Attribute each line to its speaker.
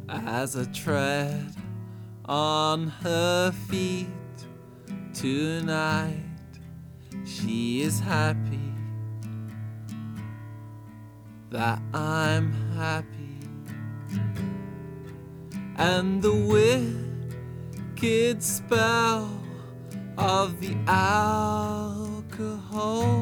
Speaker 1: as I tread on her feet tonight. She is happy that I'm happy, and the wicked spell of the alcohol